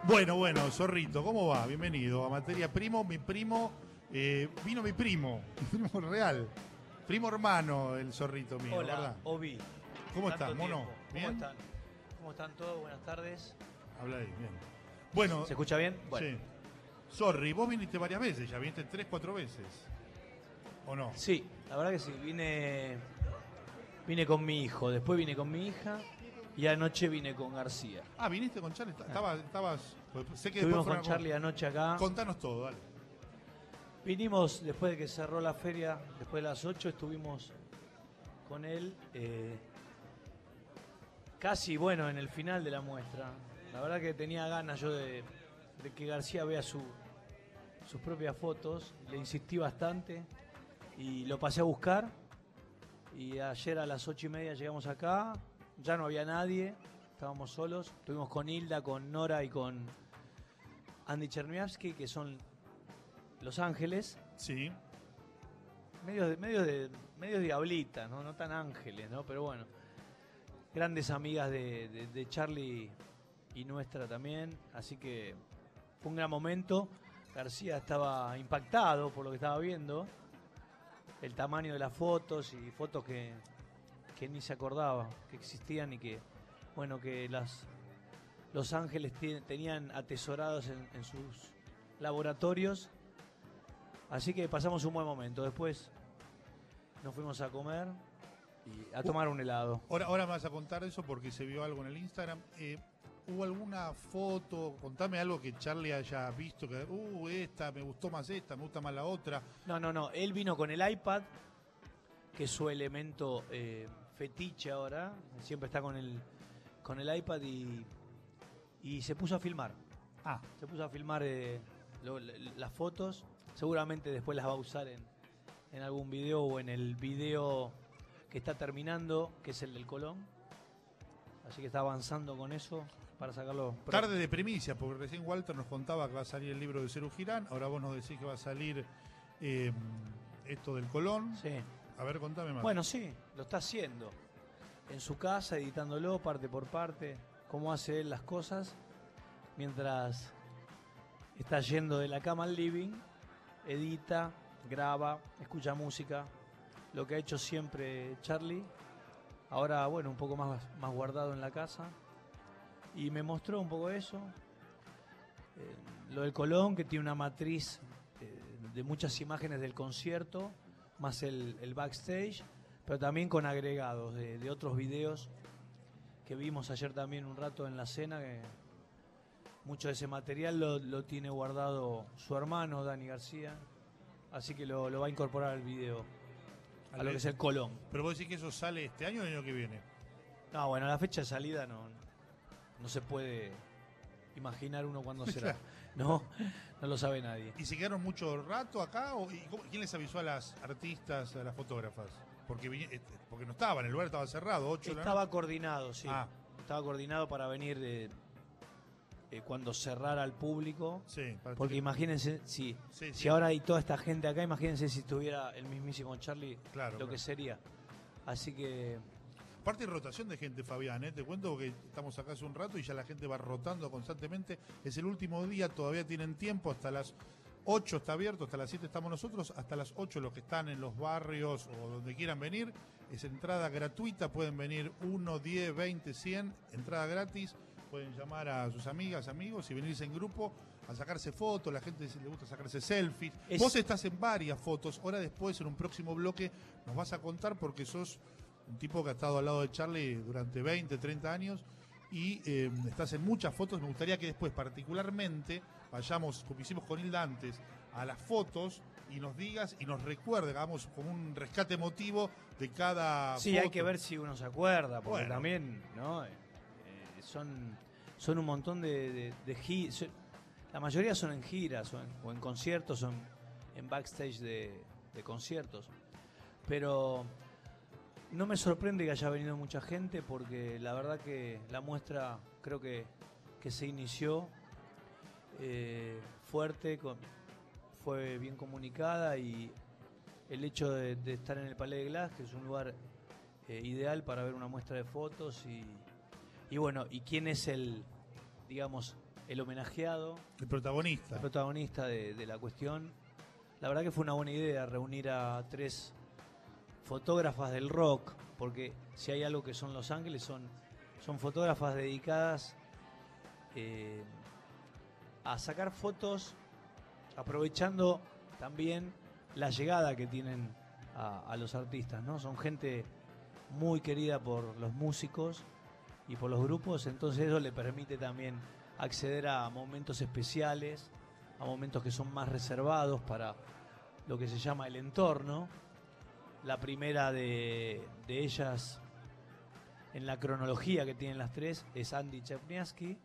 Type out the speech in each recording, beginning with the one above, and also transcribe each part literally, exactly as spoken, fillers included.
Bueno, bueno, Zorrito, ¿cómo va? Bienvenido a Materia Primo. Mi primo, eh, vino mi primo, mi primo real, primo hermano, el Zorrito mío, Hola, ¿verdad? Obi. ¿Cómo Tanto estás, mono? tiempo. ¿Cómo ¿Bien? están? ¿Cómo están todos? Buenas tardes. Habla ahí, bien. Bueno, ¿Se escucha bien? Bueno. sí. Sorry, vos viniste varias veces, ya viniste tres, cuatro veces. ¿O no? Sí, la verdad que sí. Vine, vine con mi hijo, después vine con mi hija y anoche vine con García. Ah, viniste con Charlie, estabas, estabas, sé que Estuvimos después con fueron Charlie anoche acá. Contanos todo, dale. Vinimos después de que cerró la feria, después de las ocho estuvimos con él. Eh, casi, bueno, en el final de la muestra. La verdad que tenía ganas yo de, de que García vea su, sus propias fotos. Le insistí bastante y lo pasé a buscar. Y ayer a las ocho y media llegamos acá. Ya no había nadie, estábamos solos. Estuvimos con Hilda, con Nora y con Andy Cherniavsky, que son Los Ángeles. Sí. Medios de, medios de, medios diablitas, ¿no? No tan ángeles, ¿no? Pero bueno, grandes amigas de, de, de Charlie y nuestra también. Así que fue un gran momento. García estaba impactado por lo que estaba viendo. El tamaño de las fotos y fotos que, que ni se acordaba que existían y que, bueno, que las, Los Ángeles t- tenían atesorados en, en sus laboratorios. Así que pasamos un buen momento. Después nos fuimos a comer y a tomar un helado. Ahora, ahora me vas a contar eso porque se vio algo en el Instagram. Eh, ¿Hubo alguna foto? Contame algo que Charlie haya visto, que, uh, esta, me gustó más esta, me gusta más la otra. No, no, no. Él vino con el iPad, que es su elemento eh, fetiche ahora. Siempre está con el, con el iPad y, y se puso a filmar. Ah, Se puso a filmar eh, lo- las fotos. Seguramente después las va a usar en, en algún video o en el video que está terminando, que es el del Colón. Así que está avanzando con eso para sacarlo. pronto. tarde de primicia, porque recién Walter nos contaba que va a salir el libro de Ceru Girán, ahora vos nos decís que va a salir eh, esto del Colón. Sí. A ver, contame más. Bueno, sí, lo está haciendo. En su casa, editándolo parte por parte, cómo hace él las cosas, mientras está yendo de la cama al living, edita, graba, escucha música, lo que ha hecho siempre Charlie. Ahora, bueno, un poco más, más guardado en la casa. Y me mostró un poco eso. Eh, lo del Colón, que tiene una matriz eh, de muchas imágenes del concierto, más el, el backstage, pero también con agregados de, de otros videos que vimos ayer también un rato en la cena. Que mucho de ese material lo, lo tiene guardado su hermano, Dani García. Así que lo, lo va a incorporar al video, a lo que es el Colón. Pero vos decís que eso sale este año o el año que viene. No, bueno, la fecha de salida no, no se puede imaginar uno cuándo será. No, no lo sabe nadie. ¿Y se quedaron mucho rato acá? O, y cómo- ¿Quién les avisó a las artistas, a las fotógrafas? Porque, vini- este, porque no estaban, el lugar estaba cerrado, ocho de la Estaba noche. coordinado, sí. Ah. Estaba coordinado para venir eh, eh, cuando cerrara al público. Sí, para- Porque imagínense, sí, Sí, si sí. ahora hay toda esta gente acá, imagínense si estuviera el mismísimo Charlie, Claro, lo claro. que sería. Así que, Aparte de rotación de gente, Fabián, ¿eh? Te cuento que estamos acá hace un rato y ya la gente va rotando constantemente. Es el último día, todavía tienen tiempo, hasta las ocho está abierto, hasta las siete estamos nosotros, hasta las ocho los que están en los barrios o donde quieran venir. Es entrada gratuita, pueden venir uno, diez, veinte, cien, entrada gratis. Pueden llamar a sus amigas, amigos y venirse en grupo a sacarse fotos. La gente le gusta sacarse selfies. Es- Vos estás en varias fotos. Ahora después, en un próximo bloque, nos vas a contar porque sos un tipo que ha estado al lado de Charlie durante veinte, treinta años y eh, estás en muchas fotos. Me gustaría que después particularmente vayamos, como hicimos con Hilda antes, a las fotos y nos digas y nos recuerde, hagamos como un rescate emotivo de cada sí, foto. hay que ver si uno se acuerda, porque Bueno. también, ¿no? Eh, eh, son, son un montón de, de, de gi- so- La mayoría son en giras o en, o en conciertos, o en, en backstage de, de conciertos. Pero no me sorprende que haya venido mucha gente, porque la verdad que la muestra creo que, que se inició eh, fuerte, con, fue bien comunicada, y el hecho de, de estar en el Palais de Glass, que es un lugar eh, ideal para ver una muestra de fotos, y, y bueno, y quién es el, digamos, el homenajeado, El protagonista. el protagonista de, de la cuestión. La verdad que fue una buena idea reunir a tres fotógrafas del rock, porque si hay algo que son Los Ángeles, son, son fotógrafas dedicadas eh, a sacar fotos, aprovechando también la llegada que tienen a, a los artistas, ¿no? Son gente muy querida por los músicos y por los grupos, entonces eso le permite también acceder a momentos especiales, a momentos que son más reservados para lo que se llama el entorno. La primera de, de ellas, en la cronología que tienen las tres, es Andy Czerniawski,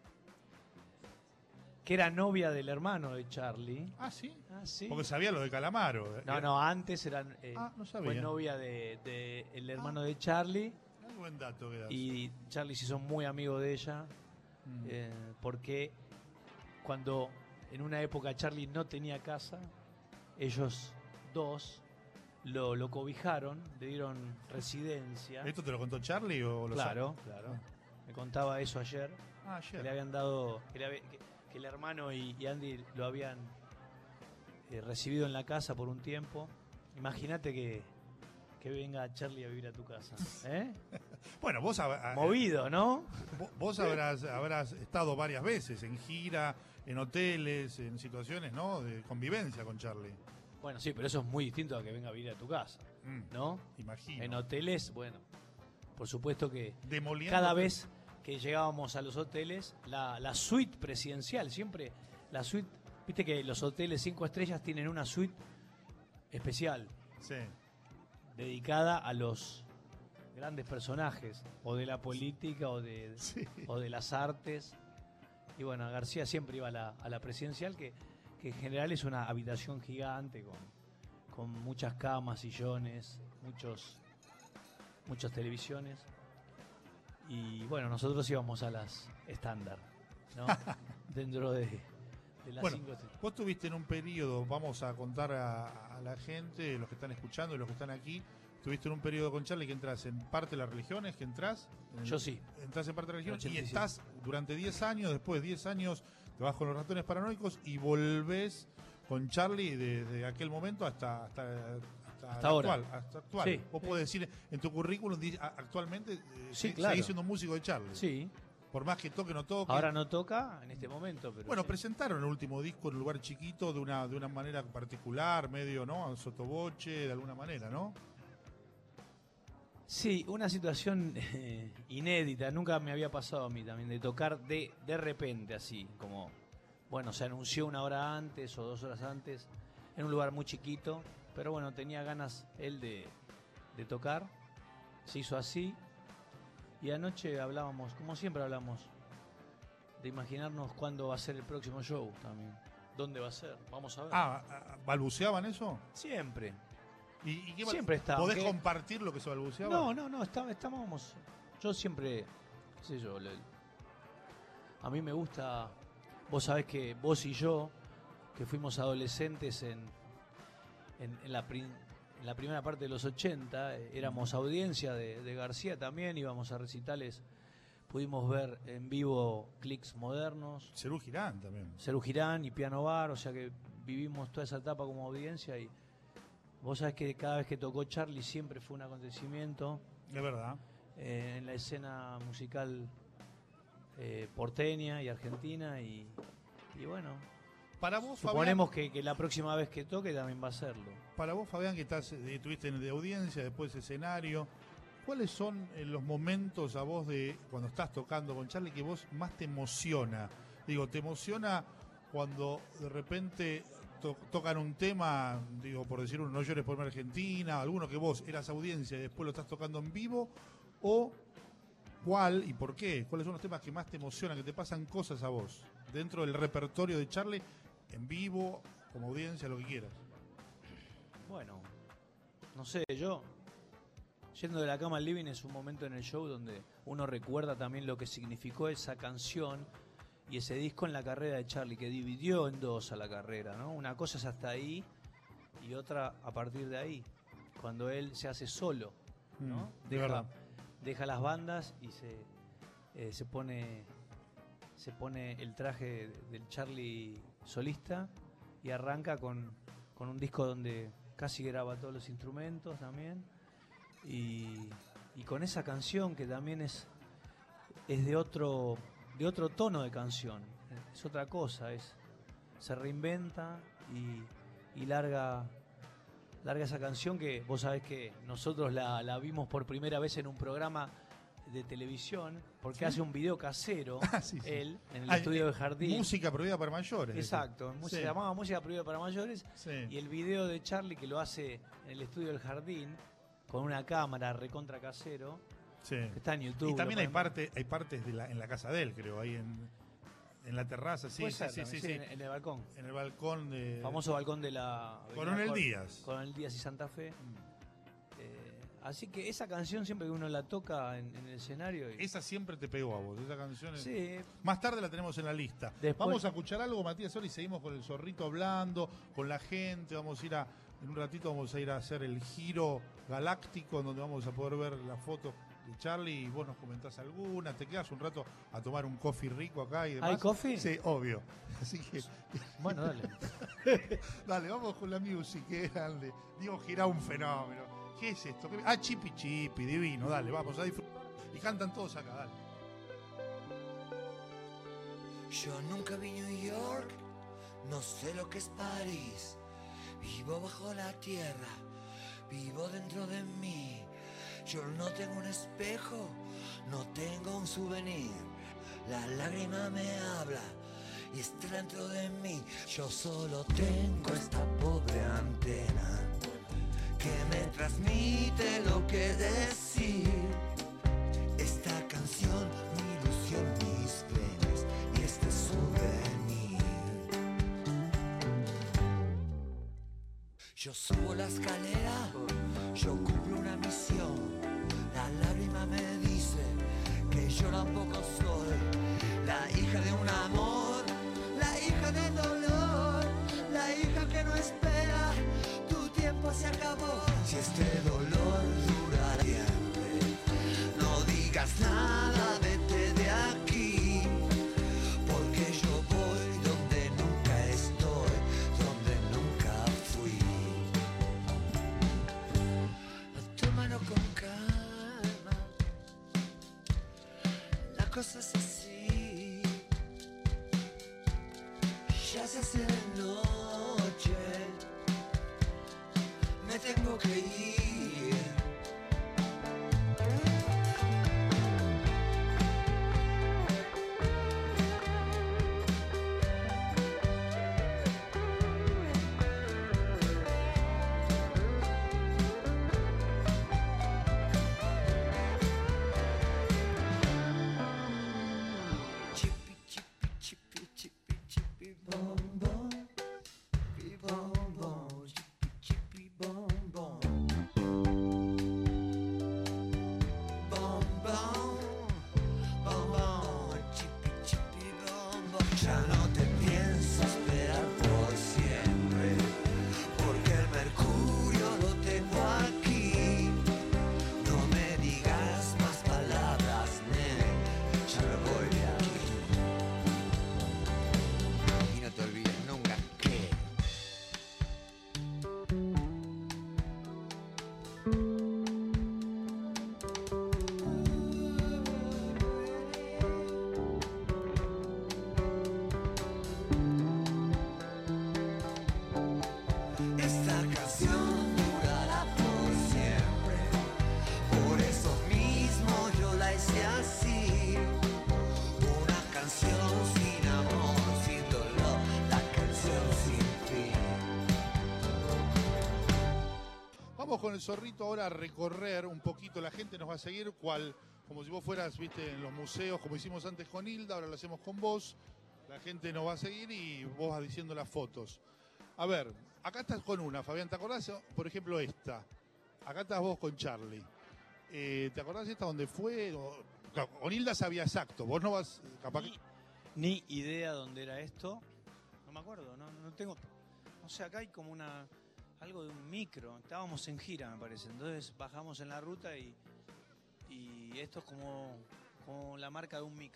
que era novia del hermano de Charlie. Ah, ¿sí? Ah, sí. Porque sabía lo de Calamaro. No, no, antes eran, eh, Ah, no sabía. fue novia de, de el hermano Ah. de Charlie, Qué buen dato que das. y Charlie se hizo muy amigo de ella, Mm. eh, porque cuando en una época Charlie no tenía casa, ellos dos lo, lo cobijaron, le dieron residencia. ¿Esto te lo contó Charlie o lo Claro, sabes? claro. Me contaba eso ayer, Ah, que ayer. le habían dado, que, le había- que- que el hermano y, y Andy lo habían eh, recibido en la casa por un tiempo. Imagínate que, que venga Charlie a vivir a tu casa. ¿Eh? Bueno, vos, hab- Movido, ¿no? vos- vos habrás, habrás estado varias veces en gira, en hoteles, en situaciones, ¿no? De convivencia con Charlie. Bueno, sí, pero eso es muy distinto a que venga a vivir a tu casa, Mm, ¿no? Imagino. En hoteles, bueno, por supuesto que Demoliendo cada hoteles. vez que llegábamos a los hoteles, la, la suite presidencial, siempre la suite, viste que los hoteles cinco estrellas tienen una suite especial, Sí. dedicada a los grandes personajes, o de la política, o de, Sí. o de las artes. Y bueno, García siempre iba a la, a la presidencial, que, que en general es una habitación gigante con, con muchas camas, sillones, muchos, muchas televisiones. Y bueno, nosotros íbamos a las estándar, ¿no? Dentro de, de las Bueno, cinco estrellas. Vos tuviste en un periodo, vamos a contar a, a la gente, los que están escuchando y los que están aquí, tuviste en un periodo con Charlie que entras en parte de las religiones, que entras. En- Yo sí. Entras en parte de las religiones y ochenta y siete. estás durante diez años, después de diez años te vas con los ratones paranoicos y volvés con Charlie desde aquel momento hasta hasta, hasta, Hasta ahora. actual. Hasta actual. Sí. Vos podés decir en tu currículum di- a- actualmente eh, Sí, se- claro. seguís siendo músico de Charlie. Sí, Por más que toque o no toque. ahora no toca en este momento, pero Bueno, sí. presentaron el último disco en un lugar chiquito de una de una manera particular, medio, ¿no? A sotoboche, de alguna manera, ¿no? Sí, una situación eh, inédita, nunca me había pasado a mí también, de tocar de, de repente así, como, bueno, se anunció una hora antes o dos horas antes, en un lugar muy chiquito, pero bueno, tenía ganas él de, de tocar, se hizo así, y anoche hablábamos, como siempre hablamos, de imaginarnos cuándo va a ser el próximo show también, dónde va a ser, vamos a ver. Ah, ah, ¿balbuceaban eso? Siempre. ¿Y, y qué bal- Siempre está, ¿Podés aunque- compartir lo que se balbuceaba? No, no, no, está- estábamos. Yo siempre, qué sé yo, le- a mí me gusta. Vos sabés que vos y yo, que fuimos adolescentes en, en, en la, prin- en la primera parte de los ochenta, eh, éramos audiencia de, de García también, íbamos a recitales, pudimos ver en vivo clics modernos, Cerú Girán también. Cerú Girán y Piano Bar, o sea que vivimos toda esa etapa como audiencia y vos sabés que cada vez que tocó Charlie siempre fue un acontecimiento. Es verdad. Eh, en la escena musical eh, porteña y argentina y, y bueno, Para vos, Fabián, suponemos que, que la próxima vez que toque también va a serlo. para vos, Fabián, que estás, eh, estuviste en de audiencia, después escenario, ¿cuáles son eh, los momentos a vos de cuando estás tocando con Charlie que vos más te emociona? Digo, ¿te emociona cuando de repente to- tocan un tema, digo, por decir uno, No llores por mi Argentina, alguno que vos eras audiencia y después lo estás tocando en vivo? ¿O cuál y por qué? ¿Cuáles son los temas que más te emocionan, que te pasan cosas a vos? Dentro del repertorio de Charlie, en vivo, como audiencia, lo que quieras. Bueno, no sé, yo yendo de la cama al living es un momento en el show donde uno recuerda también lo que significó esa canción y ese disco en la carrera de Charlie, que dividió en dos a la carrera, ¿no? Una cosa es hasta ahí y otra a partir de ahí, cuando él se hace solo, ¿no? Mm, de Deja, verdad. deja las bandas y se, eh, se pone se pone el traje del Charlie solista y arranca con, con un disco donde casi graba todos los instrumentos también. Y, y con esa canción que también es, es de otro, de otro tono de canción. Es otra cosa, es, se reinventa y, y larga, larga esa canción que vos sabés que nosotros la, la vimos por primera vez en un programa de televisión, porque ¿sí? hace un video casero, ah, sí, sí. él, en el ah, estudio de Jardín. Música prohibida para mayores. Exacto, sí. se llamaba Música prohibida para mayores, sí. y el video de Charlie que lo hace en el estudio del Jardín, con una cámara recontra casero, sí. que está en YouTube. Y también hay, parte, hay partes de la, en la casa de él, creo, ahí en, en la terraza, sí, sí, ser, sí, sí, sí, sí. En, en el balcón. En el balcón de... Famoso balcón de la... Coronel Díaz. Coronel Díaz y Santa Fe. Mm. Así que esa canción siempre que uno la toca en, en el escenario... Y... Esa siempre te pegó a vos, esa canción. Es... Sí. Más tarde la tenemos en la lista. Después... Vamos a escuchar algo, Matías, ahora y seguimos con el Zorrito hablando, con la gente. Vamos a ir a... En un ratito vamos a ir a hacer el giro galáctico, en donde vamos a poder ver las fotos de Charlie y vos nos comentás alguna. Te quedas un rato a tomar un coffee rico acá y demás. ¿Hay coffee? Sí, obvio. Así que... Bueno, dale. Dale, vamos con la music, que grande. Digo, gira un fenómeno. ¿Qué es esto? Ah, Chipi Chipi, divino, dale, vamos a disfrutar. Y cantan todos acá, dale. Yo nunca vi New York, no sé lo que es París. Vivo bajo la tierra, vivo dentro de mí. Yo no tengo un espejo, no tengo un souvenir. La lágrima me habla y está dentro de mí. Yo solo tengo esta pobre antena que me transmite lo que decir. Esta canción, mi ilusión, mis penas y este souvenir. Yo subo la escalera, yo cumplo una misión. La lágrima me dice que yo tampoco soy la hija de un amor, la hija del dolor, la hija que no espera. Se acabó. Si este dolor dura siempre, no digas nada, vete de aquí, porque yo voy donde nunca estoy, donde nunca fui. Tómalo con calma, la cosa es así, ya se hace de noche. Me tengo que ir. Chipi, chipi, chipi, chipi, chipi, bom, bom. Chipi, bom, bom. Chipi, chipi, bom. Ya no te pienso esperar por siempre, porque el mercurio lo tengo aquí. No me digas más palabras, nene, ya me voy de aquí. Y no te olvides nunca que con el Zorrito ahora a recorrer un poquito, la gente nos va a seguir cual, como si vos fueras, viste, en los museos, como hicimos antes con Hilda, ahora lo hacemos con vos, la gente nos va a seguir y vos vas diciendo las fotos. A ver, acá estás con una, Fabián, ¿te acordás? Por ejemplo esta, acá estás vos con Charlie, eh, ¿te acordás esta donde fue? Claro, con Hilda sabía exacto, vos no vas, capaz ni, que... ni idea dónde era esto, no me acuerdo, no, no tengo, no sé, acá hay como una... algo de un micro, estábamos en gira me parece, entonces bajamos en la ruta y, y esto es como, como la marca de un micro.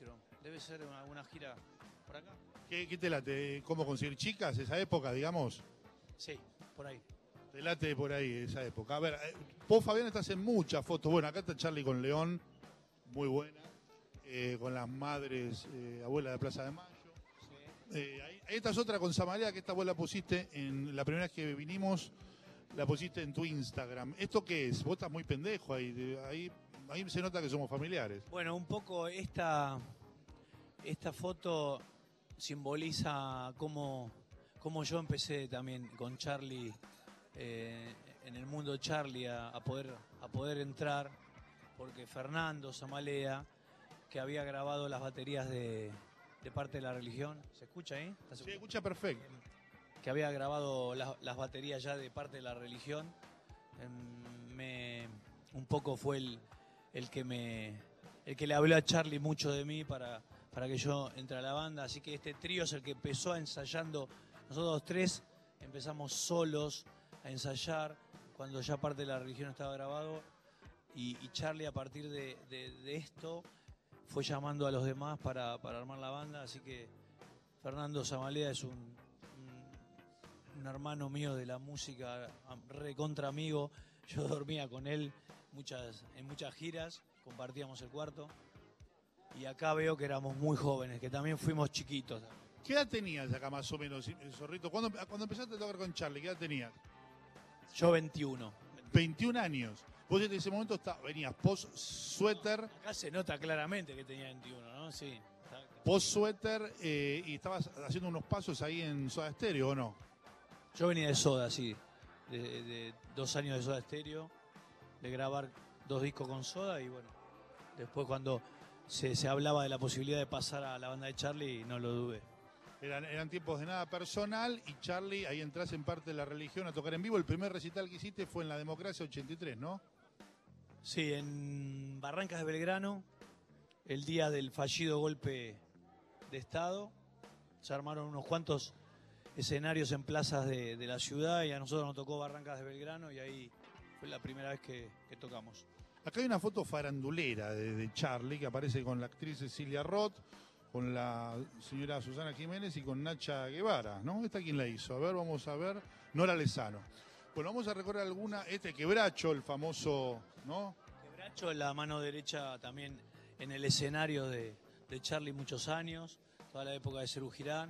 Debe ser una, una gira por acá. ¿Qué, qué te late? ¿Cómo conseguir chicas esa época, digamos? Sí, por ahí. Te late por ahí esa época. A ver, eh, vos, Fabián, estás en muchas fotos. Bueno, acá está Charly con León, muy buena. Eh, con las madres, eh, abuela de Plaza de Mayo. Sí. Eh, ahí, ahí estás otra con Samalea, que esta vos la pusiste en la primera vez que vinimos, la pusiste en tu Instagram. ¿Esto qué es? Vos estás muy pendejo ahí. de- ahí, ahí se nota que somos familiares. Bueno, un poco esta, esta foto simboliza cómo, cómo yo empecé también con Charly, eh, en el mundo Charly, a, a poder, a poder entrar, porque Fernando Samalea, que había grabado las baterías de, de Parte de la Religión, ¿se escucha ahí? ¿Estás Se escucha perfecto. que había grabado las, las baterías ya de Parte de la Religión, em, me, un poco fue el, el que me el que le habló a Charly mucho de mí para, para que yo entre a la banda, así que este trío es el que empezó ensayando, nosotros tres empezamos solos a ensayar cuando ya Parte de la Religión estaba grabado, y, y Charly a partir de, de, de esto fue llamando a los demás para, para armar la banda, así que Fernando Samalea es un, un, un hermano mío de la música, recontra amigo. Yo dormía con él muchas, en muchas giras, compartíamos el cuarto. Y acá veo que éramos muy jóvenes, que también fuimos chiquitos. ¿Qué edad tenías acá más o menos, eh, Zorrito? ¿Cuándo, cuando empezaste a tocar con Charly, qué edad tenías? Yo veintiuno. veintiún años. Vos en ese momento está, venías post-suéter, Acá se nota claramente que tenía veintiuno, ¿no? Sí. post-suéter, eh, y estabas haciendo unos pasos ahí en Soda Stereo, ¿o no? Yo venía de Soda, sí. De, de dos años de Soda Stereo, de grabar dos discos con Soda, y bueno, después cuando se, se hablaba de la posibilidad de pasar a la banda de Charly, no lo dudé. Eran, eran tiempos de nada personal y Charly, ahí entras en Parte de la Religión a tocar en vivo. El primer recital que hiciste fue en La Democracia ochenta y tres, ¿no? Sí, en Barrancas de Belgrano, el día del fallido golpe de Estado, se armaron unos cuantos escenarios en plazas de, de la ciudad, y a nosotros nos tocó Barrancas de Belgrano, y ahí fue la primera vez que, que tocamos. Acá hay una foto farandulera de, de Charly que aparece con la actriz Cecilia Roth, con la señora Susana Jiménez y con Nacha Guevara, ¿no? ¿Esta quién la hizo? A ver, vamos a ver. Nora Lezano. Bueno, vamos a recorrer alguna. Este Quebracho, el famoso, ¿no? Quebracho, la mano derecha también en el escenario de, de Charly muchos años, toda la época de Serú Girán.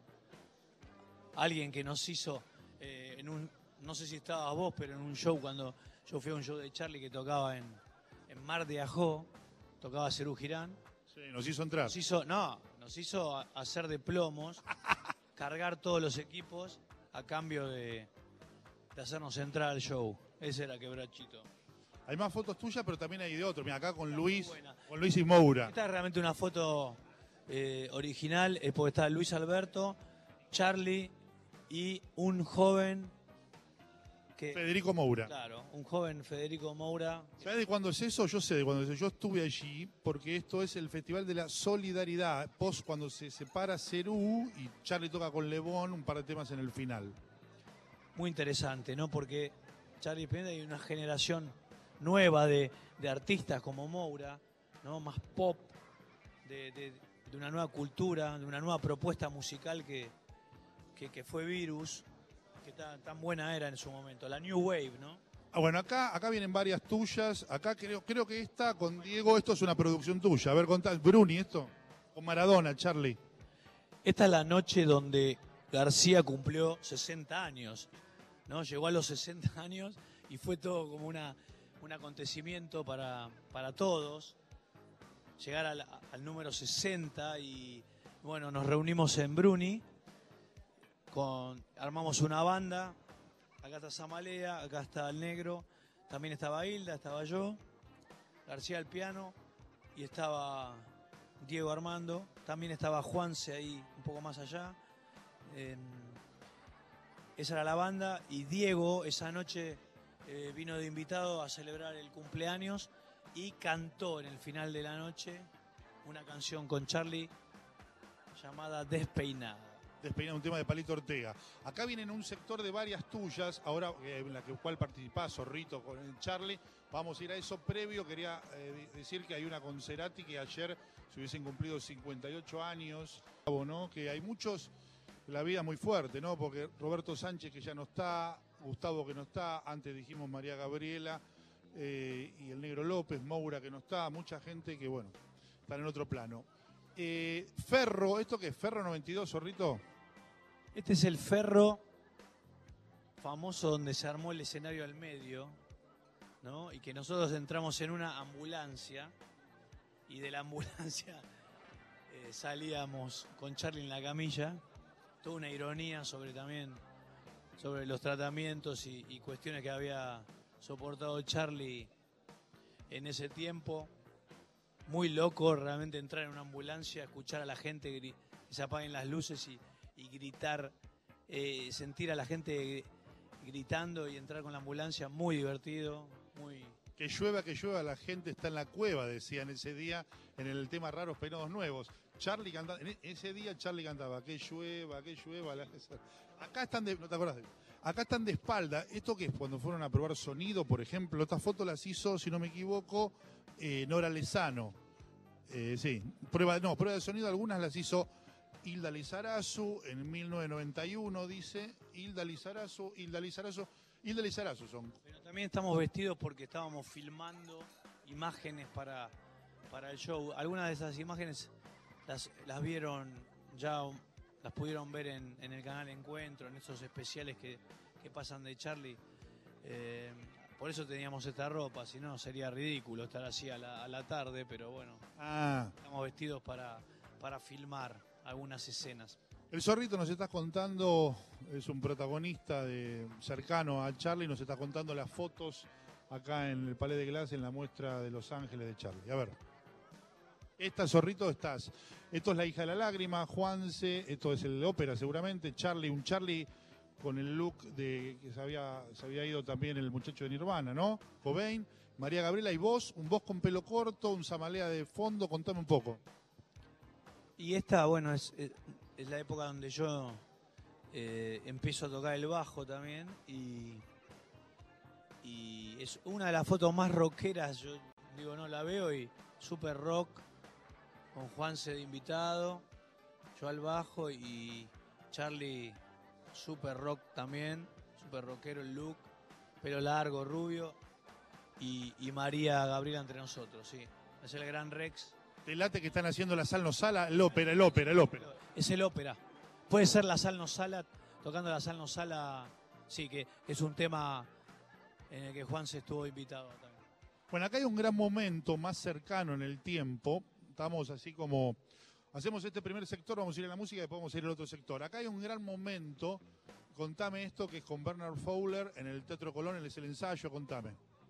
Alguien que nos hizo, eh, en un, no sé si estabas vos, pero en un show, cuando yo fui a un show de Charly que tocaba en, en Mar de Ajó, tocaba Serú Girán. Sí, nos hizo entrar. Nos hizo, no, nos hizo hacer de plomos, cargar todos los equipos a cambio de, de hacernos entrar al show. Ese era Quebrachito. Hay más fotos tuyas, pero también hay de otros. Mira, acá con Luis, buena. con Luis y Moura. Esta es realmente una foto eh, original, es porque está Luis Alberto, Charly y un joven que... Federico Moura. Claro, un joven Federico Moura. ¿Sabes de cuándo es eso? Yo sé de cuándo es eso. Yo estuve allí porque esto es el Festival de la Solidaridad. Post cuando se separa Cerú y Charly toca con Lebón un par de temas en el final. Muy interesante, ¿no? Porque Charly Pineda hay una generación nueva de, de artistas como Moura, ¿no? Más pop, de, de, de una nueva cultura, de una nueva propuesta musical que, que, que fue Virus, que tan, tan buena era en su momento, la New Wave, ¿no? Ah, bueno, acá, acá vienen varias tuyas. Acá creo, creo que esta con Diego, esto es una producción tuya. A ver, contá, Bruni, esto. Con Maradona, Charly. Esta es la noche donde García cumplió sesenta años, ¿no? Llegó a los sesenta años y fue todo como una, un acontecimiento para, para todos. Llegar al, al número sesenta y, bueno, nos reunimos en Bruni, con, armamos una banda. Acá está Samalea, acá está el Negro, también estaba Hilda, estaba yo, García al piano y estaba Diego Armando, también estaba Juanse ahí un poco más allá. Eh, esa era la banda y Diego esa noche eh, vino de invitado a celebrar el cumpleaños y cantó en el final de la noche una canción con Charly llamada Despeinada. despeinado, un tema de Palito Ortega. Acá vienen un sector de varias tuyas, ahora eh, en la que, cual participás, Zorrito, con el Charlie. Vamos a ir a eso. Previo, quería eh, decir que hay una con Cerati que ayer se hubiesen cumplido cincuenta y ocho años, ¿no? Que hay muchos, la vida muy fuerte, ¿no? Porque Roberto Sánchez, que ya no está, Gustavo, que no está, antes dijimos María Gabriela, eh, y el Negro López, Moura, que no está, mucha gente que, bueno, están en otro plano. Eh, Ferro, ¿esto qué es? ¿Ferro noventa y dos, Zorrito? Este es el Ferro famoso donde se armó el escenario al medio, ¿no? Y que nosotros entramos en una ambulancia y de la ambulancia eh, salíamos con Charlie en la camilla. Toda una ironía sobre también sobre los tratamientos y, y cuestiones que había soportado Charlie en ese tiempo. Muy loco realmente entrar en una ambulancia, escuchar a la gente que se apaguen las luces y, y gritar, eh, sentir a la gente gritando y entrar con la ambulancia. Muy divertido, muy... Que llueva, que llueva, la gente está en la cueva, decían ese día en el tema Raros Peinados Nuevos. Charlie cantaba, en ese día Charlie cantaba, que llueva, que llueva. La... Acá están de, no te acordás de, acá están de espalda. ¿Esto qué es? Cuando fueron a probar sonido, por ejemplo, estas fotos las hizo, si no me equivoco, eh, Nora Lezano. Eh, sí, prueba, no, prueba de sonido, algunas las hizo Hilda Lizarazu en mil novecientos noventa y uno, dice, Hilda Lizarazu, Hilda Lizarazu, Hilda Lizarazu son. Pero también estamos vestidos porque estábamos filmando imágenes para, para el show. Algunas de esas imágenes las, las vieron ya, las pudieron ver en, en el canal Encuentro, en esos especiales que, que pasan de Charlie. Eh, por eso teníamos esta ropa, si no sería ridículo estar así a la, a la tarde, pero bueno, ah. estamos vestidos para, para filmar algunas escenas. El Zorrito nos está contando, es un protagonista de, cercano a Charlie, nos está contando las fotos acá en el Palais de Glace, en la muestra de Los Ángeles de Charlie. A ver, esta, Zorrito, estás. Esto es La hija de la lágrima, Juanse, esto es el de ópera seguramente, Charlie, un Charlie con el look de que se había, se había ido también el muchacho de Nirvana, ¿no? Cobain, María Gabriela y vos, un vos con pelo corto, un Zamalea de fondo, contame un poco. Y esta, bueno, es, es, es la época donde yo eh, empiezo a tocar el bajo también y, y es una de las fotos más rockeras, yo digo, no la veo y super rock, con Juanse de invitado, yo al bajo y Charlie super rock también, super rockero el look, pelo largo, rubio y, y María Gabriela entre nosotros, sí, es el gran Rex. Te late que están haciendo la Sal No Sala, el ópera, el ópera, el ópera. Es el ópera. Puede ser la Sal No Sala, tocando la Sal No Sala, sí, que es un tema en el que Juan se estuvo invitado también. Bueno, acá hay un gran momento más cercano en el tiempo. Estamos así como, hacemos este primer sector, vamos a ir a la música y después vamos a ir al otro sector. Acá hay un gran momento, contame esto, que es con Bernard Fowler en el Teatro Colón, es el ensayo, contame.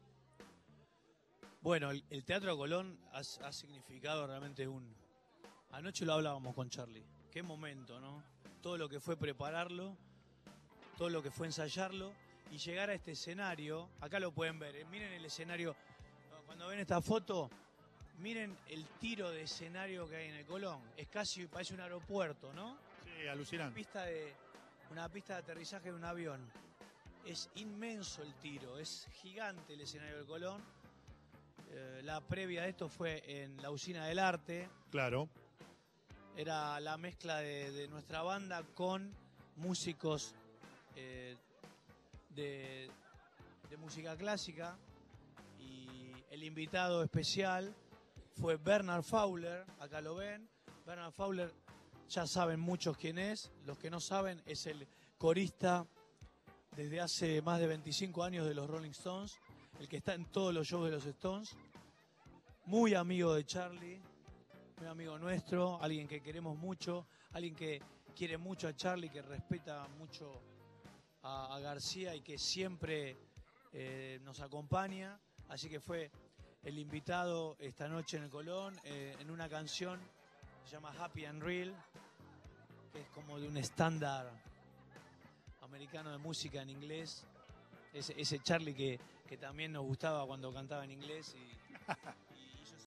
Bueno, el, el Teatro Colón ha, ha significado realmente un... Anoche lo hablábamos con Charlie. Qué momento, ¿no? Todo lo que fue prepararlo, todo lo que fue ensayarlo y llegar a este escenario. Acá lo pueden ver, ¿eh? Miren el escenario. Cuando ven esta foto, miren el tiro de escenario que hay en el Colón. Es casi, parece un aeropuerto, ¿no? Sí, alucinante. Una pista de, una pista de aterrizaje de un avión. Es inmenso el tiro, es gigante el escenario del Colón. Eh, la previa de esto fue en la Usina del Arte. Claro. Era la mezcla de, de nuestra banda con músicos eh, de, de música clásica. Y el invitado especial fue Bernard Fowler. Acá lo ven. Bernard Fowler, ya saben muchos quién es. Los que no saben, es el corista desde hace más de veinticinco años de los Rolling Stones. El que está en todos los shows de los Stones, muy amigo de Charlie, muy amigo nuestro, alguien que queremos mucho, alguien que quiere mucho a Charlie, que respeta mucho a, a García y que siempre eh, nos acompaña. Así que fue el invitado esta noche en el Colón, eh, en una canción que se llama Happy and Real, que es como de un estándar americano de música en inglés. Ese, ese Charlie que, que también nos gustaba cuando cantaba en inglés y